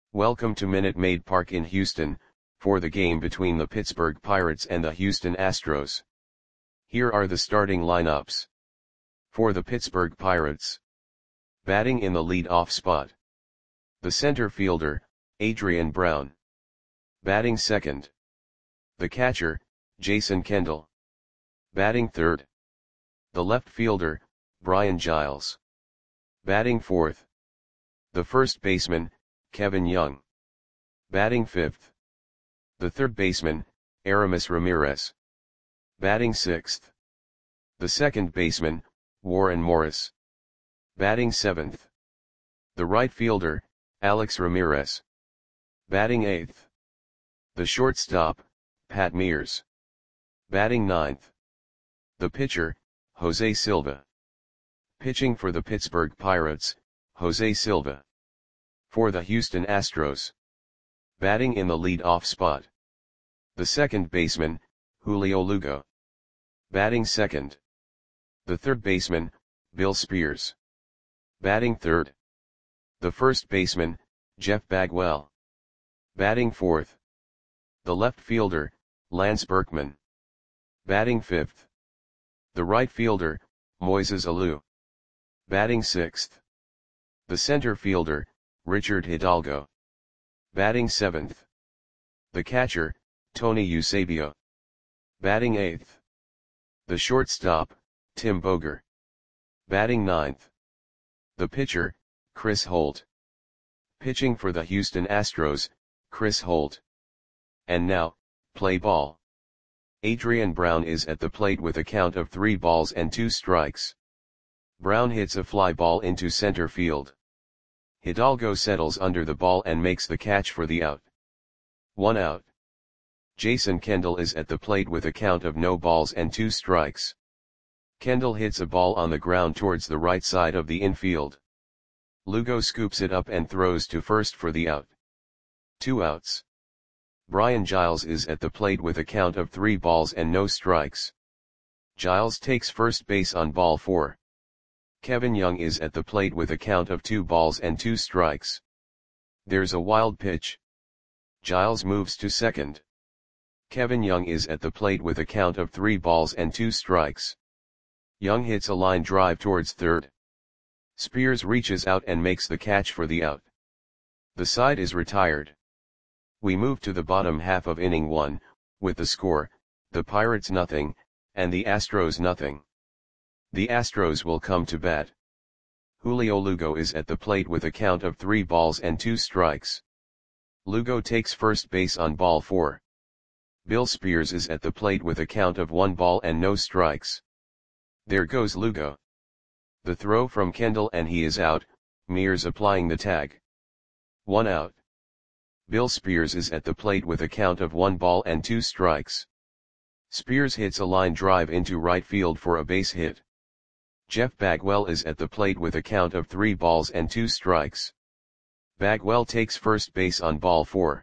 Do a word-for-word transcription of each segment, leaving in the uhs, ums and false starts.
Welcome to Minute Maid Park in Houston, for the game between the Pittsburgh Pirates and the Houston Astros. Here are the starting lineups. For the Pittsburgh Pirates. Batting in the lead-off spot. The center fielder, Adrian Brown. Batting second. The catcher, Jason Kendall. Batting third. The left fielder, Brian Giles. Batting fourth. The first baseman, Kevin Young. Batting fifth. The third baseman, Aramis Ramirez. Batting sixth. The second baseman, Warren Morris. Batting seventh. The right fielder, Alex Ramirez. Batting eighth. The shortstop, Pat Mears. Batting ninth. The pitcher, Jose Silva. Pitching for the Pittsburgh Pirates, Jose Silva. For the Houston Astros. Batting in the lead-off spot. The second baseman, Julio Lugo. Batting second. The third baseman, Bill Spears. Batting third. The first baseman, Jeff Bagwell. Batting fourth. The left fielder, Lance Berkman. Batting fifth. The right fielder, Moises Alou. Batting sixth. The center fielder, Richard Hidalgo. Batting seventh. The catcher, Tony Eusebio. Batting eighth. The shortstop, Tim Boger. Batting ninth. The pitcher, Chris Holt. Pitching for the Houston Astros, Chris Holt. And now, play ball. Adrian Brown is at the plate with a count of three balls and two strikes. Brown hits a fly ball into center field. Hidalgo settles under the ball and makes the catch for the out. One out. Jason Kendall is at the plate with a count of no balls and two strikes. Kendall hits a ball on the ground towards the right side of the infield. Lugo scoops it up and throws to first for the out. Two outs. Brian Giles is at the plate with a count of three balls and no strikes. Giles takes first base on ball four. Kevin Young is at the plate with a count of two balls and two strikes. There's a wild pitch. Giles moves to second. Kevin Young is at the plate with a count of three balls and two strikes. Young hits a line drive towards third. Spears reaches out and makes the catch for the out. The side is retired. We move to the bottom half of inning one, with the score, the Pirates nothing, and the Astros nothing. The Astros will come to bat. Julio Lugo is at the plate with a count of three balls and two strikes. Lugo takes first base on ball four. Bill Spears is at the plate with a count of one ball and no strikes. There goes Lugo. The throw from Kendall and he is out, Mears applying the tag. One out. Bill Spears is at the plate with a count of one ball and two strikes. Spears hits a line drive into right field for a base hit. Jeff Bagwell is at the plate with a count of three balls and two strikes. Bagwell takes first base on ball four.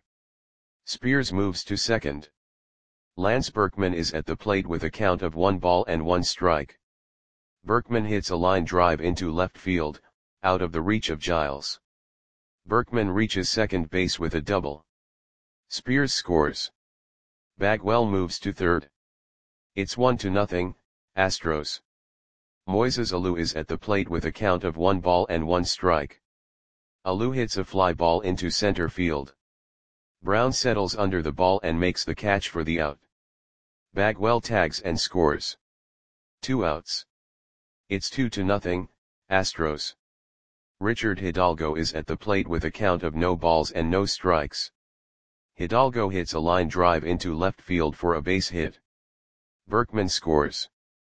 Spears moves to second. Lance Berkman is at the plate with a count of one ball and one strike. Berkman hits a line drive into left field, out of the reach of Giles. Berkman reaches second base with a double. Spears scores. Bagwell moves to third. It's one to nothing, Astros. Moises Alou is at the plate with a count of one ball and one strike. Alou hits a fly ball into center field. Brown settles under the ball and makes the catch for the out. Bagwell tags and scores. Two outs. It's two to nothing, Astros. Richard Hidalgo is at the plate with a count of no balls and no strikes. Hidalgo hits a line drive into left field for a base hit. Berkman scores.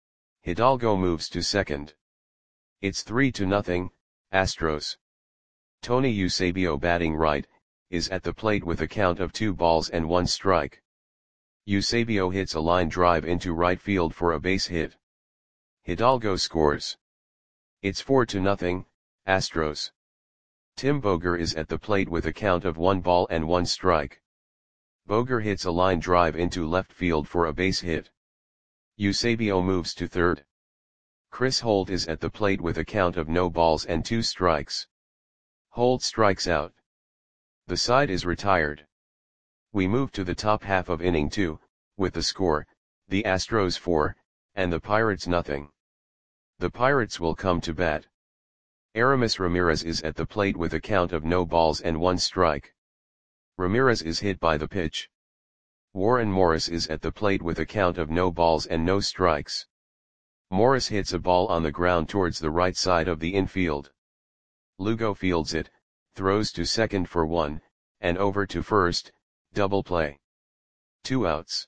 Hidalgo moves to second. It's three to nothing, Astros. Tony Eusebio batting right, is at the plate with a count of two balls and one strike. Eusebio hits a line drive into right field for a base hit. Hidalgo scores. It's four to nothing, Astros. Tim Boger is at the plate with a count of one ball and one strike. Boger hits a line drive into left field for a base hit. Eusebio moves to third. Chris Holt is at the plate with a count of no balls and two strikes. Holt strikes out. The side is retired. We move to the top half of inning two, with the score, the Astros four, and the Pirates nothing. The Pirates will come to bat. Aramis Ramirez is at the plate with a count of no balls and one strike. Ramirez is hit by the pitch. Warren Morris is at the plate with a count of no balls and no strikes. Morris hits a ball on the ground towards the right side of the infield. Lugo fields it, throws to second for one, and over to first, double play. Two outs.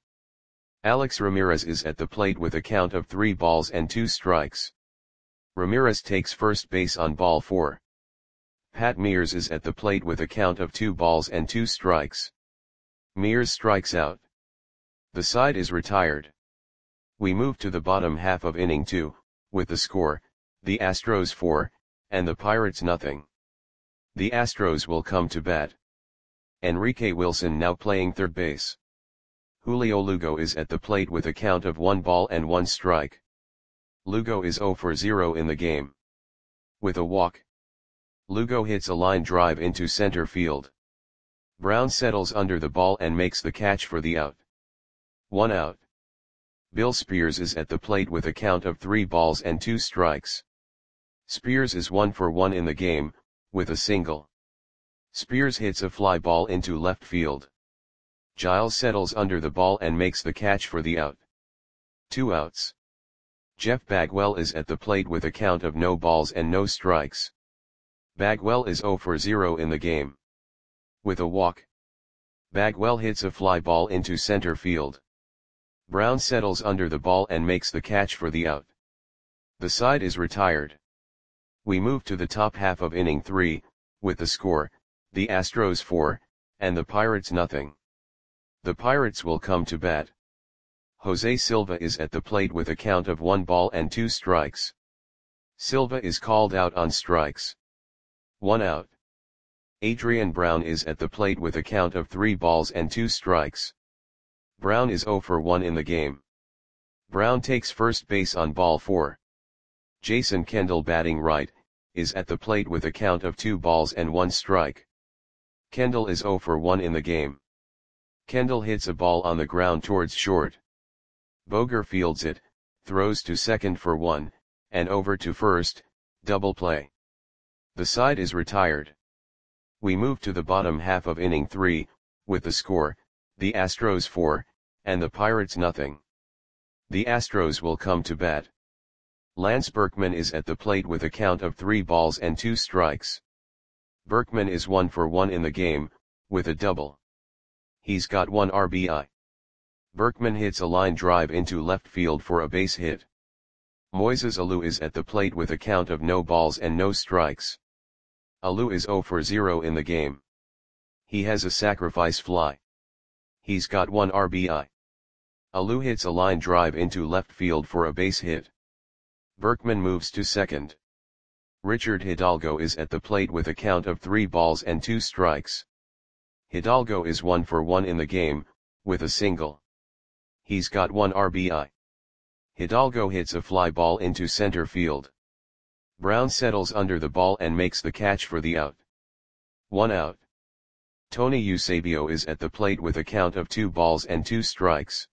Alex Ramirez is at the plate with a count of three balls and two strikes. Ramirez takes first base on ball four. Pat Mears is at the plate with a count of two balls and two strikes. Mears strikes out. The side is retired. We move to the bottom half of inning two, with the score, the Astros four, and the Pirates nothing. The Astros will come to bat. Enrique Wilson now playing third base. Julio Lugo is at the plate with a count of one ball and one strike. Lugo is zero for zero in the game. With a walk, Lugo hits a line drive into center field. Brown settles under the ball and makes the catch for the out. One out. Bill Spears is at the plate with a count of three balls and two strikes. Spears is one for one in the game, with a single. Spears hits a fly ball into left field. Giles settles under the ball and makes the catch for the out. Two outs. Jeff Bagwell is at the plate with a count of no balls and no strikes. Bagwell is zero for zero in the game. With a walk, Bagwell hits a fly ball into center field. Brown settles under the ball and makes the catch for the out. The side is retired. We move to the top half of inning three, with the score, the Astros four, and the Pirates nothing. The Pirates will come to bat. Jose Silva is at the plate with a count of one ball and two strikes. Silva is called out on strikes. One out. Adrian Brown is at the plate with a count of three balls and two strikes. Brown is zero for one in the game. Brown takes first base on ball four. Jason Kendall batting right, is at the plate with a count of two balls and one strike. Kendall is zero for one in the game. Kendall hits a ball on the ground towards short. Boger fields it, throws to second for one, and over to first, double play. The side is retired. We move to the bottom half of inning three, with the score, the Astros four, and the Pirates nothing. The Astros will come to bat. Lance Berkman is at the plate with a count of three balls and two strikes. Berkman is one for one in the game, with a double. He's got one R B I. Berkman hits a line drive into left field for a base hit. Moises Alou is at the plate with a count of no balls and no strikes. Alou is zero for zero in the game. He has a sacrifice fly. He's got one R B I. Alou hits a line drive into left field for a base hit. Berkman moves to second. Richard Hidalgo is at the plate with a count of three balls and two strikes. Hidalgo is one for one in the game, with a single. He's got one R B I. Hidalgo hits a fly ball into center field. Brown settles under the ball and makes the catch for the out. One out. Tony Eusebio is at the plate with a count of two balls and two strikes.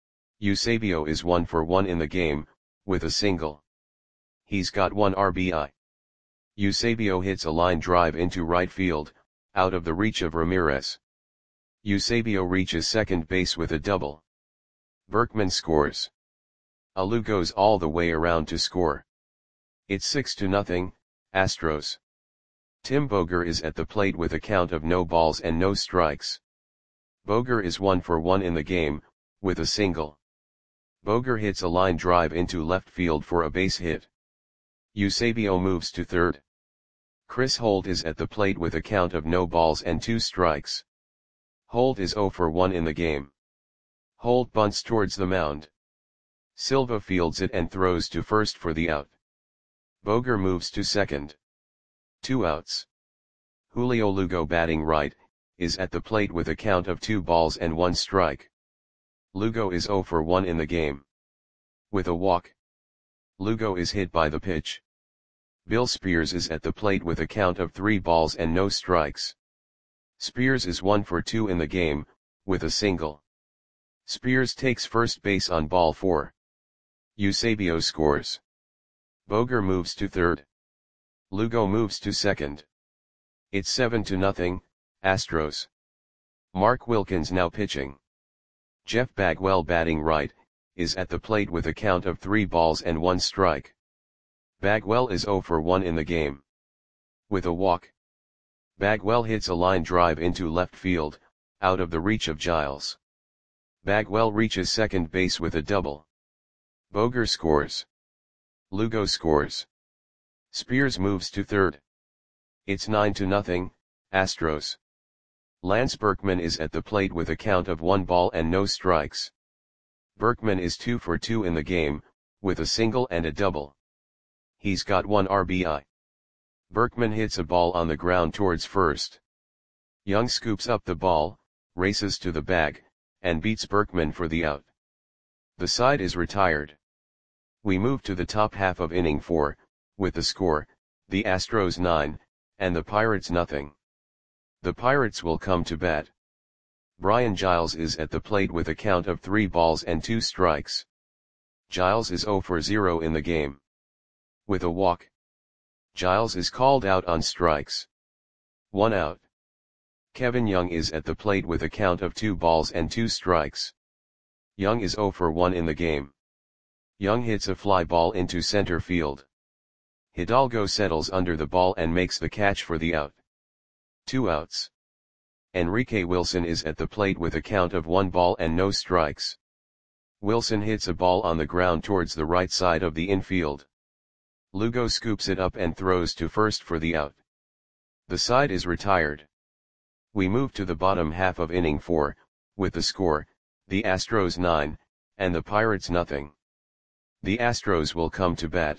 Eusebio is one for one in the game, with a single. He's got one R B I. Eusebio hits a line drive into right field, out of the reach of Ramirez. Eusebio reaches second base with a double. Berkman scores. Alou goes all the way around to score. It's six to nothing, Astros. Tim Boger is at the plate with a count of no balls and no strikes. Boger is one for one in the game, with a single. Boger hits a line drive into left field for a base hit. Eusebio moves to third. Chris Holt is at the plate with a count of no balls and two strikes. Holt is zero for one in the game. Holt bunts towards the mound. Silva fields it and throws to first for the out. Boger moves to second. Two outs. Julio Lugo batting right, is at the plate with a count of two balls and one strike. Lugo is zero for one in the game. With a walk, Lugo is hit by the pitch. Bill Spears is at the plate with a count of three balls and no strikes. Spears is one for two in the game, with a single. Spears takes first base on ball four. Eusebio scores. Boger moves to third. Lugo moves to second. It's seven to nothing, Astros. Mark Wilkins now pitching. Jeff Bagwell batting right, is at the plate with a count of three balls and one strike. Bagwell is zero for one in the game. With a walk. Bagwell hits a line drive into left field, out of the reach of Giles. Bagwell reaches second base with a double. Boger scores. Lugo scores. Spears moves to third. It's nine to nothing, Astros. Lance Berkman is at the plate with a count of one ball and no strikes. Berkman is two for two in the game, with a single and a double. He's got one R B I. Berkman hits a ball on the ground towards first. Young scoops up the ball, races to the bag, and beats Berkman for the out. The side is retired. We move to the top half of inning four, with the score, the Astros nine, and the Pirates nothing. The Pirates will come to bat. Brian Giles is at the plate with a count of three balls and two strikes. Giles is zero for zero in the game. With a walk. Giles is called out on strikes. One out. Kevin Young is at the plate with a count of two balls and two strikes. Young is zero for one in the game. Young hits a fly ball into center field. Hidalgo settles under the ball and makes the catch for the out. Two outs. Enrique Wilson is at the plate with a count of one ball and no strikes. Wilson hits a ball on the ground towards the right side of the infield. Lugo scoops it up and throws to first for the out. The side is retired. We move to the bottom half of inning four, with the score, the Astros nine, and the Pirates nothing. The Astros will come to bat.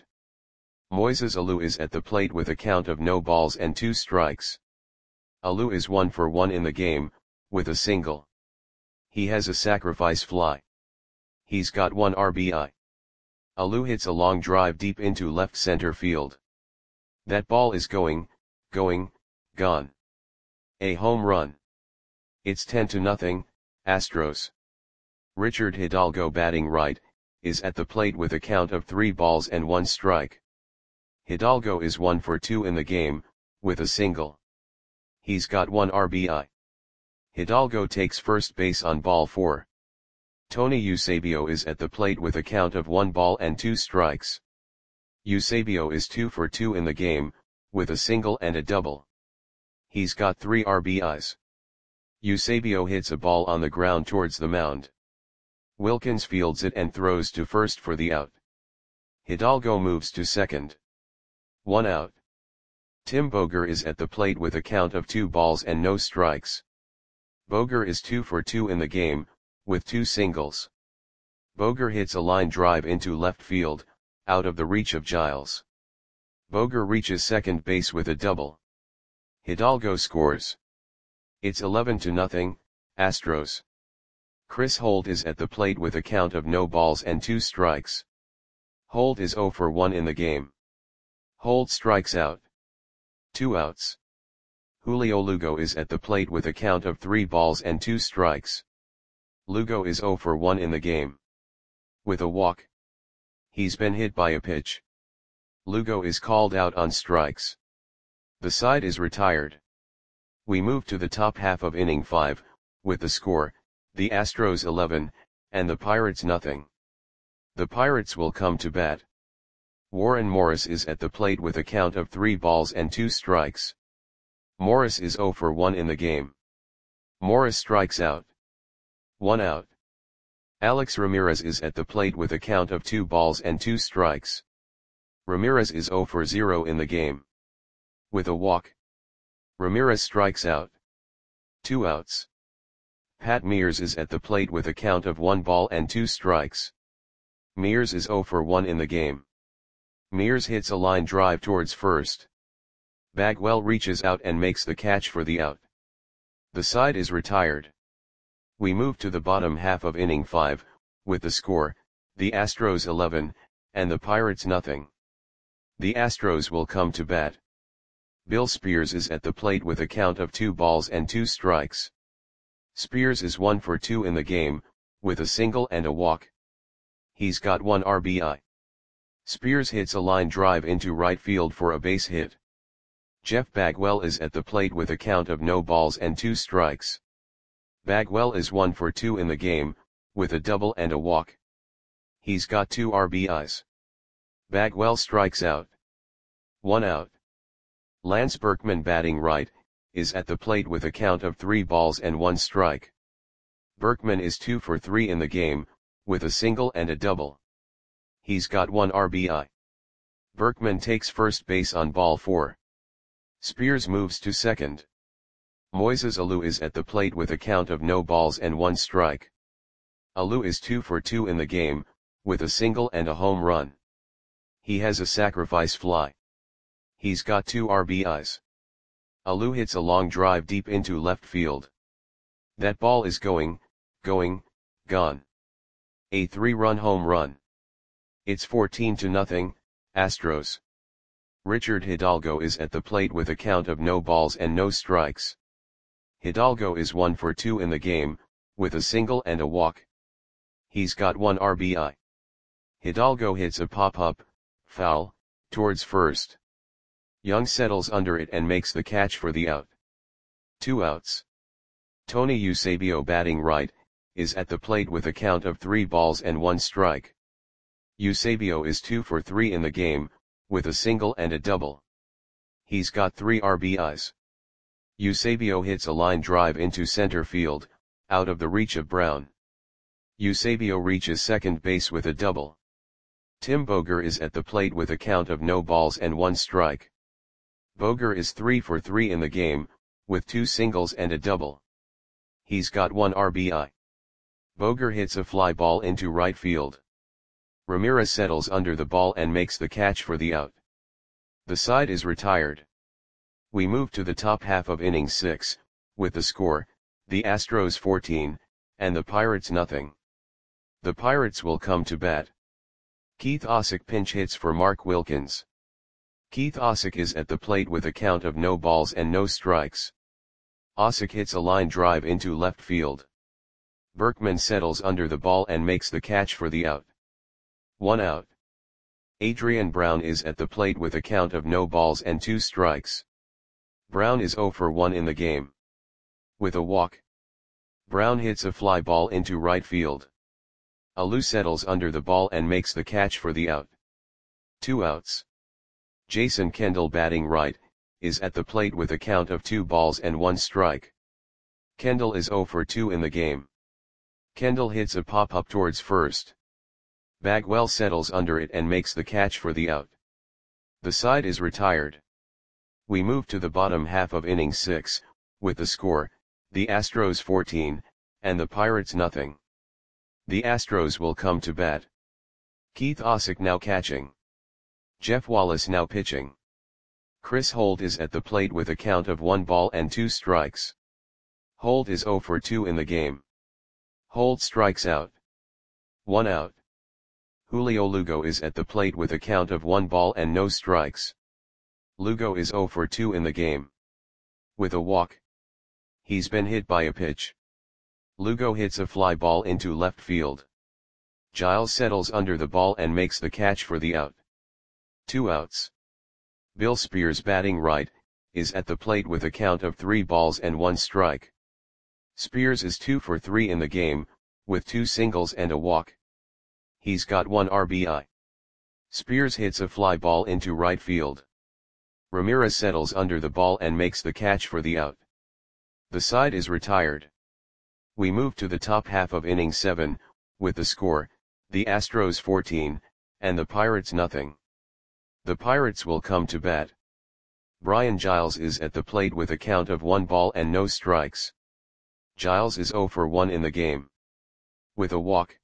Moises Alou is at the plate with a count of no balls and two strikes. Alou is one for one in the game, with a single. He has a sacrifice fly. He's got one R B I. Alou hits a long drive deep into left center field. That ball is going, going, gone. A home run. It's ten to nothing, Astros. Richard Hidalgo batting right, is at the plate with a count of three balls and one strike. Hidalgo is one for two in the game, with a single. He's got one R B I. Hidalgo takes first base on ball four. Tony Eusebio is at the plate with a count of one ball and two strikes. Eusebio is two for two in the game, with a single and a double. He's got three R B Is. Eusebio hits a ball on the ground towards the mound. Wilkins fields it and throws to first for the out. Hidalgo moves to second. One out. Tim Boger is at the plate with a count of two balls and no strikes. Boger is two for two in the game, with two singles. Boger hits a line drive into left field, out of the reach of Giles. Boger reaches second base with a double. Hidalgo scores. It's eleven to nothing, Astros. Chris Holt is at the plate with a count of no balls and two strikes. Holt is zero for one in the game. Holt strikes out. Two outs. Julio Lugo is at the plate with a count of three balls and two strikes. Lugo is zero for one in the game. With a walk. He's been hit by a pitch. Lugo is called out on strikes. The side is retired. We move to the top half of inning five, with the score, the Astros eleven, and the Pirates nothing. The Pirates will come to bat. Warren Morris is at the plate with a count of three balls and two strikes. Morris is zero for one in the game. Morris strikes out. One out. Alex Ramirez is at the plate with a count of two balls and two strikes. Ramirez is zero for zero in the game. With a walk. Ramirez strikes out. Two outs. Pat Mears is at the plate with a count of one ball and two strikes. Mears is zero for one in the game. Mears hits a line drive towards first. Bagwell reaches out and makes the catch for the out. The side is retired. We move to the bottom half of inning five, with the score, the Astros eleven, and the Pirates nothing. The Astros will come to bat. Bill Spears is at the plate with a count of two balls and two strikes. Spears is one for two in the game, with a single and a walk. He's got one R B I. Spears hits a line drive into right field for a base hit. Jeff Bagwell is at the plate with a count of no balls and two strikes. Bagwell is one for two in the game, with a double and a walk. He's got two R B Is. Bagwell strikes out. One out. Lance Berkman, batting right, is at the plate with a count of three balls and one strike. Berkman is two for three in the game, with a single and a double. He's got one R B I. Berkman takes first base on ball four. Spears moves to second. Moises Alou is at the plate with a count of no balls and one strike. Alou is two for two in the game, with a single and a home run. He has a sacrifice fly. He's got two R B Is. Alou hits a long drive deep into left field. That ball is going, going, gone. A three-run home run. It's fourteen to nothing, Astros. Richard Hidalgo is at the plate with a count of no balls and no strikes. Hidalgo is one for two in the game, with a single and a walk. He's got one R B I. Hidalgo hits a pop-up, foul, towards first. Young settles under it and makes the catch for the out. Two outs. Tony Eusebio, batting right, is at the plate with a count of three balls and one strike. Eusebio is two for three in the game, with a single and a double. He's got three R B Is. Eusebio hits a line drive into center field, out of the reach of Brown. Eusebio reaches second base with a double. Tim Boger is at the plate with a count of no balls and one strike. Boger is three for three in the game, with two singles and a double. He's got one R B I. Boger hits a fly ball into right field. Ramirez settles under the ball and makes the catch for the out. The side is retired. We move to the top half of inning six, with the score, the Astros fourteen, and the Pirates nothing. The Pirates will come to bat. Keith Osick pinch hits for Mark Wilkins. Keith Osick is at the plate with a count of no balls and no strikes. Osick hits a line drive into left field. Berkman settles under the ball and makes the catch for the out. One out. Adrian Brown is at the plate with a count of no balls and two strikes. Brown is zero for one in the game. With a walk. Brown hits a fly ball into right field. Alou settles under the ball and makes the catch for the out. Two outs. Jason Kendall, batting right, is at the plate with a count of two balls and one strike. Kendall is zero for two in the game. Kendall hits a pop-up towards first. Bagwell settles under it and makes the catch for the out. The side is retired. We move to the bottom half of inning six, with the score, the Astros fourteen, and the Pirates nothing. The Astros will come to bat. Keith Osick now catching. Jeff Wallace now pitching. Chris Holt is at the plate with a count of one ball and two strikes. Holt is zero for two in the game. Holt strikes out. One out. Julio Lugo is at the plate with a count of one ball and no strikes. Lugo is zero for two in the game. With a walk. He's been hit by a pitch. Lugo hits a fly ball into left field. Giles settles under the ball and makes the catch for the out. Two outs. Bill Spears, batting right, is at the plate with a count of three balls and one strike. Spears is two for three in the game, with two singles and a walk. He's got one R B I. Spears hits a fly ball into right field. Ramirez settles under the ball and makes the catch for the out. The side is retired. We move to the top half of inning seven, with the score, the Astros fourteen, and the Pirates nothing. The Pirates will come to bat. Brian Giles is at the plate with a count of one ball and no strikes. Giles is zero for one in the game. With a walk.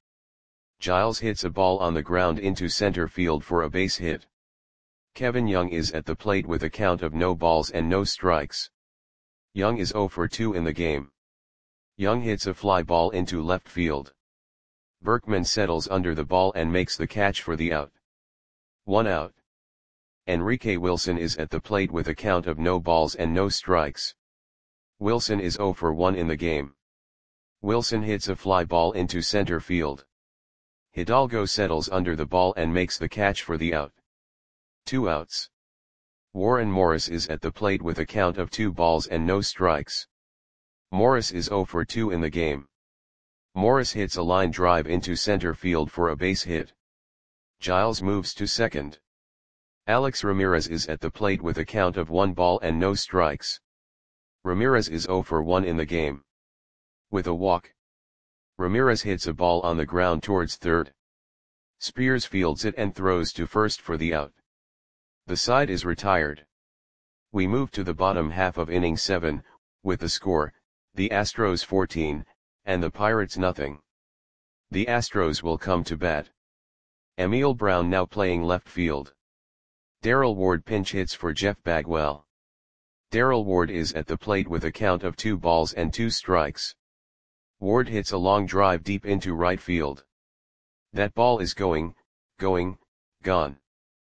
Giles hits a ball on the ground into center field for a base hit. Kevin Young is at the plate with a count of no balls and no strikes. Young is zero for two in the game. Young hits a fly ball into left field. Berkman settles under the ball and makes the catch for the out. One out. Enrique Wilson is at the plate with a count of no balls and no strikes. Wilson is zero for one in the game. Wilson hits a fly ball into center field. Hidalgo settles under the ball and makes the catch for the out. Two outs. Warren Morris is at the plate with a count of two balls and no strikes. Morris is zero for two in the game. Morris hits a line drive into center field for a base hit. Giles moves to second. Alex Ramirez is at the plate with a count of one ball and no strikes. Ramirez is zero for one in the game. With a walk, Ramirez hits a ball on the ground towards third. Spears fields it and throws to first for the out. The side is retired. We move to the bottom half of inning seven, with the score, the Astros fourteen, and the Pirates nothing. The Astros will come to bat. Emil Brown now playing left field. Darrell Ward pinch hits for Jeff Bagwell. Darrell Ward is at the plate with a count of two balls and two strikes. Ward hits a long drive deep into right field. That ball is going, going, gone.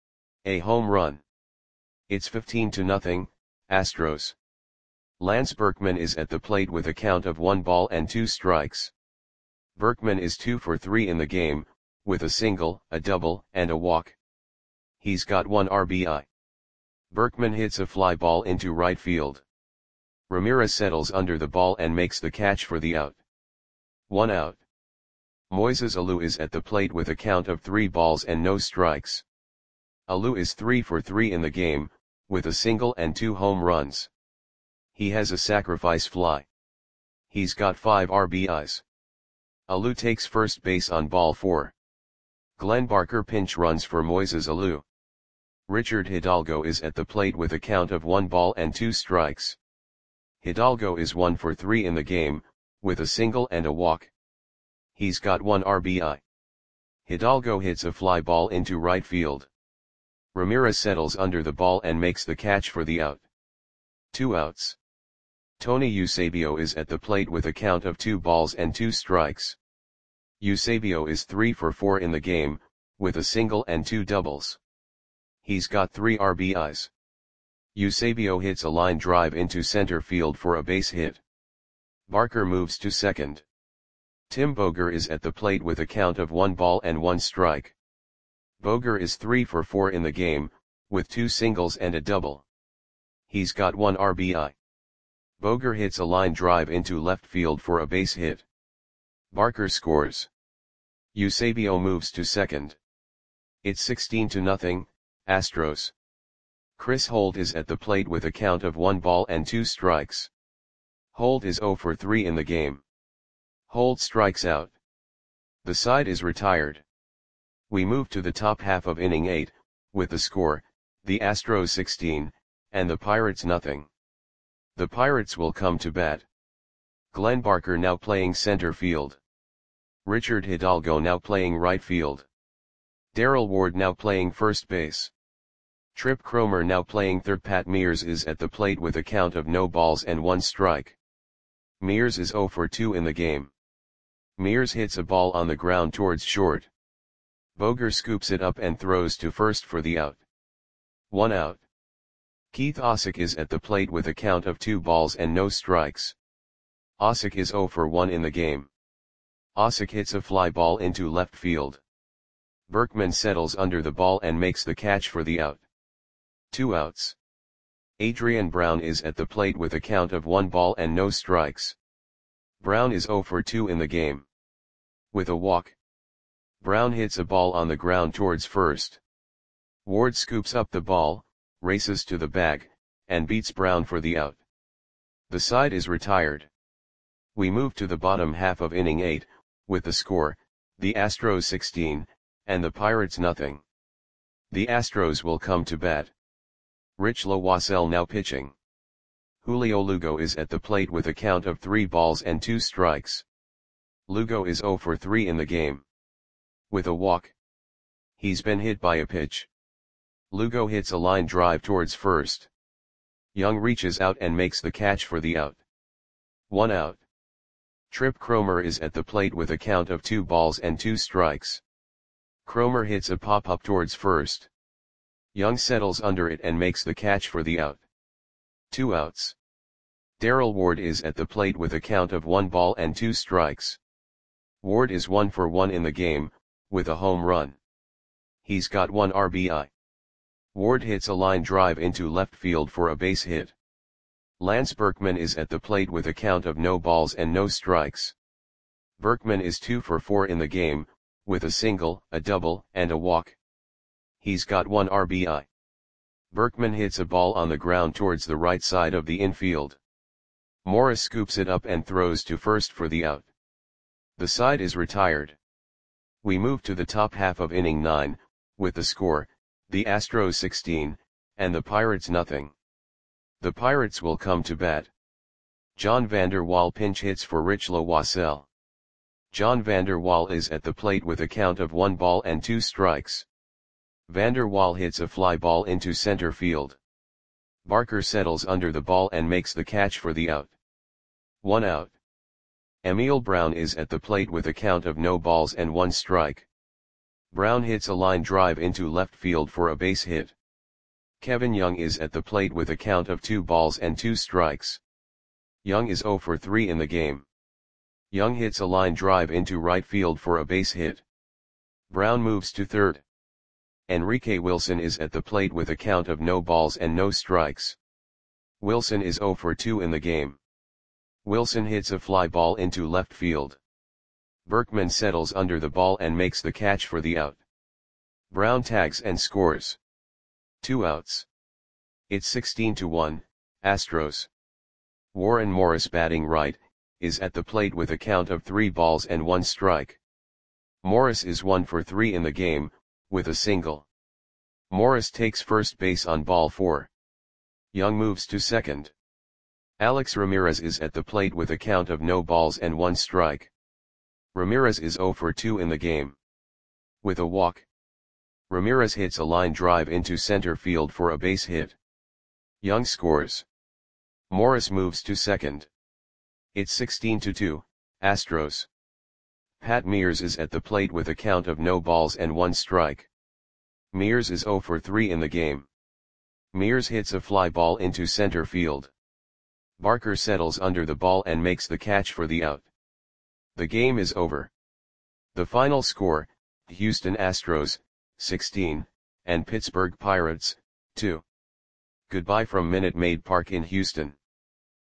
A home run. It's fifteen to nothing, Astros. Lance Berkman is at the plate with a count of one ball and two strikes. Berkman is two for three in the game, with a single, a double, and a walk. He's got one R B I. Berkman hits a fly ball into right field. Ramirez settles under the ball and makes the catch for the out. One out. Moises Alou is at the plate with a count of three balls and no strikes. Alou is three for three in the game, with a single and two home runs. He has a sacrifice fly. He's got five R B Is. Alou takes first base on ball four. Glenn Barker pinch runs for Moises Alou. Richard Hidalgo is at the plate with a count of one ball and two strikes. Hidalgo is one for three in the game, with a single and a walk. He's got one R B I. Hidalgo hits a fly ball into right field. Ramirez settles under the ball and makes the catch for the out. Two outs. Tony Eusebio is at the plate with a count of two balls and two strikes. Eusebio is three for four in the game, with a single and two doubles. He's got three R B Is. Eusebio hits a line drive into center field for a base hit. Barker moves to second. Tim Boger is at the plate with a count of one ball and one strike. Boger is three for four in the game, with two singles and a double. He's got one R B I. Boger hits a line drive into left field for a base hit. Barker scores. Eusebio moves to second. It's sixteen to nothing, Astros. Chris Holt is at the plate with a count of one ball and two strikes. Holt is zero for three in the game. Holt strikes out. The side is retired. We move to the top half of inning eight, with the score, the Astros sixteen, and the Pirates nothing. The Pirates will come to bat. Glenn Barker now playing center field. Richard Hidalgo now playing right field. Darrell Ward now playing first base. Trip Cromer now playing third. Pat Mears is at the plate with a count of no balls and one strike. Mears is zero for two in the game. Mears hits a ball on the ground towards short. Boger scoops it up and throws to first for the out. One out. Keith Osick is at the plate with a count of two balls and no strikes. Osick is zero for one in the game. Osick hits a fly ball into left field. Berkman settles under the ball and makes the catch for the out. Two outs. Adrian Brown is at the plate with a count of one ball and no strikes. Brown is zero for two in the game. With a walk, Brown hits a ball on the ground towards first. Ward scoops up the ball, races to the bag, and beats Brown for the out. The side is retired. We move to the bottom half of inning eight, with the score, the Astros sixteen, and the Pirates nothing. The Astros will come to bat. Rich Loisel now pitching. Julio Lugo is at the plate with a count of three balls and two strikes. Lugo is zero for three in the game. With a walk. He's been hit by a pitch. Lugo hits a line drive towards first. Young reaches out and makes the catch for the out. One out. Trip Cromer is at the plate with a count of two balls and two strikes. Cromer hits a pop-up towards first. Young settles under it and makes the catch for the out. Two outs. Darrell Ward is at the plate with a count of one ball and two strikes. Ward is one for one in the game, with a home run. He's got one R B I. Ward hits a line drive into left field for a base hit. Lance Berkman is at the plate with a count of no balls and no strikes. Berkman is two for four in the game, with a single, a double, and a walk. He's got one R B I. Berkman hits a ball on the ground towards the right side of the infield. Morris scoops it up and throws to first for the out. The side is retired. We move to the top half of inning nine, with the score, the Astros sixteen, and the Pirates nothing. The Pirates will come to bat. John Vander Wal pinch hits for Rich Loisel. John Vander Wal is at the plate with a count of one ball and two strikes. Vander Wal hits a fly ball into center field. Barker settles under the ball and makes the catch for the out. One out. Emil Brown is at the plate with a count of no balls and one strike. Brown hits a line drive into left field for a base hit. Kevin Young is at the plate with a count of two balls and two strikes. Young is zero for three in the game. Young hits a line drive into right field for a base hit. Brown moves to third. Enrique Wilson is at the plate with a count of no balls and no strikes. Wilson is zero for two in the game. Wilson hits a fly ball into left field. Berkman settles under the ball and makes the catch for the out. Brown tags and scores. Two outs. It's sixteen to one, Astros. Warren Morris, batting right, is at the plate with a count of three balls and one strike. Morris is one for three in the game, with a single. Morris takes first base on ball four. Young moves to second. Alex Ramirez is at the plate with a count of no balls and one strike. Ramirez is zero for two in the game. With a walk. Ramirez hits a line drive into center field for a base hit. Young scores. Morris moves to second. It's sixteen to two, Astros. Pat Mears is at the plate with a count of no balls and one strike. Mears is zero for three in the game. Mears hits a fly ball into center field. Barker settles under the ball and makes the catch for the out. The game is over. The final score, Houston Astros, sixteen, and Pittsburgh Pirates, two. Goodbye from Minute Maid Park in Houston.